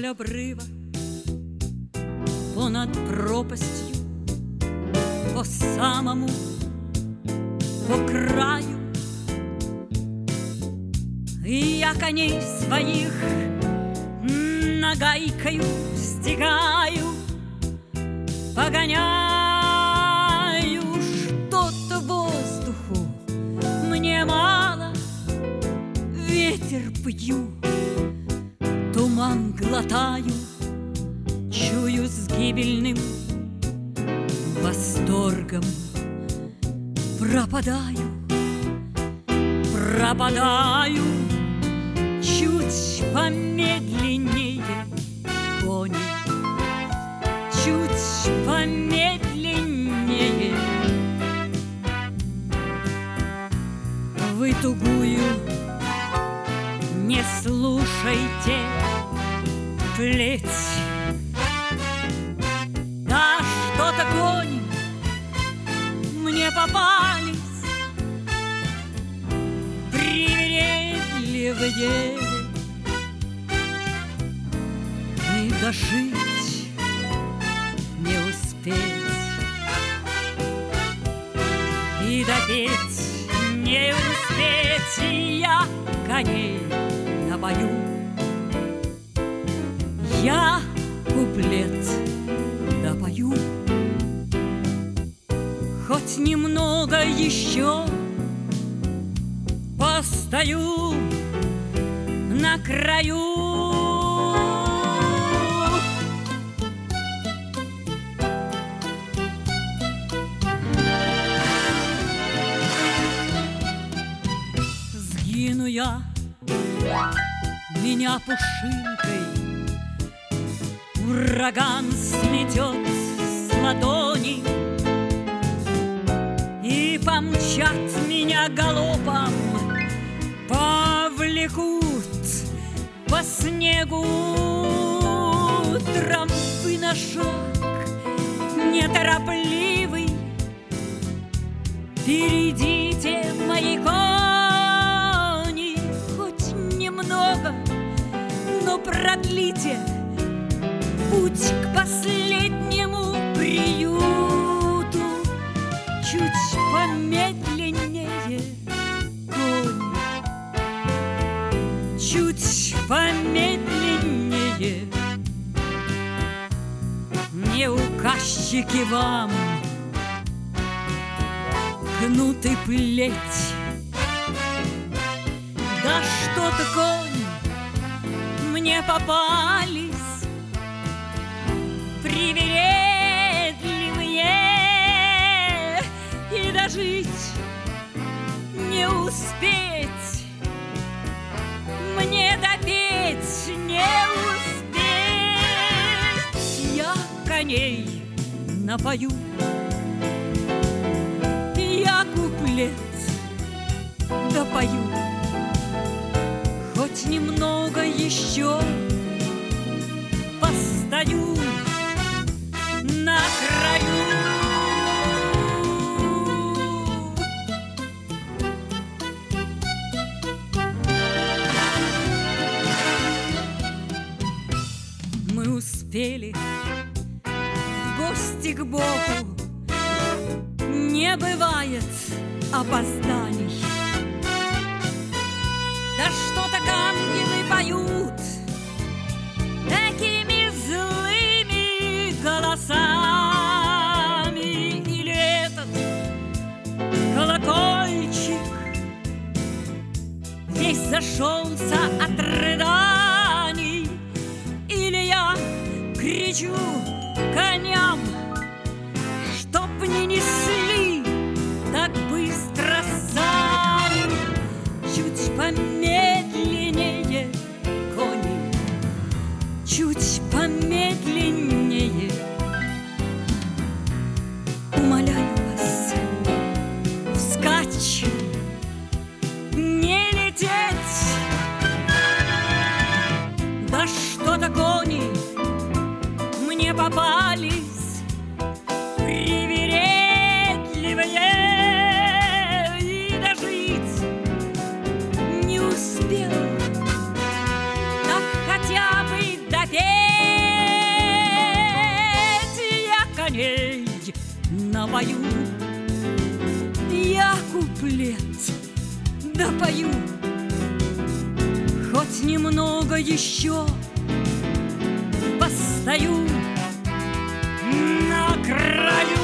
обрыва, понад пропастью, по самому, по краю. И я коней своих нагайкою стегаю, погоняю что-то воздуху, мне мало, ветер пью, туман глотаю, чую с гибельным восторгом. Пропадаю, пропадаю, чуть помедленнее кони, чуть помедленнее. Вы тугую не слушайте плеть. Да что-то кони мне попались привередливые, и дожить не успеть, и допеть не успеть. И я коней напою, я куплет допою. Хоть немного еще постою на краю. Сгину я, меня пушинкой ураган сметет с ладони, и помчат меня галопом, повлекут по снегу. Тропы на шаг неторопливый, впередите мои кони. Хоть немного, но продлите путь к последнему приюту. Чуть помедленнее конь, чуть помедленнее. Не указчики вам кнут и плеть. Да что-то конь мне попались привередливые, и дожить не успеть, мне допеть не успеть. Я коней напою, я куплет допою. Хоть немного еще постою на краю. Мы успели в гости к Богу, не бывает опозданий. Да что-то ангелы поют такими злыми голосами. Или этот колокольчик весь зашелся от рыданий. Или я кричу коням, чтоб не несли так быстро сани. Чуть помедленнее кони, чуть помедленнее. Умоляю вас, вскачь, не лететь. Да что-то кони мне попались привередливые, и дожить не успел, так хотя бы допеть. допою. Я куплет допою, хоть немного еще постою на краю.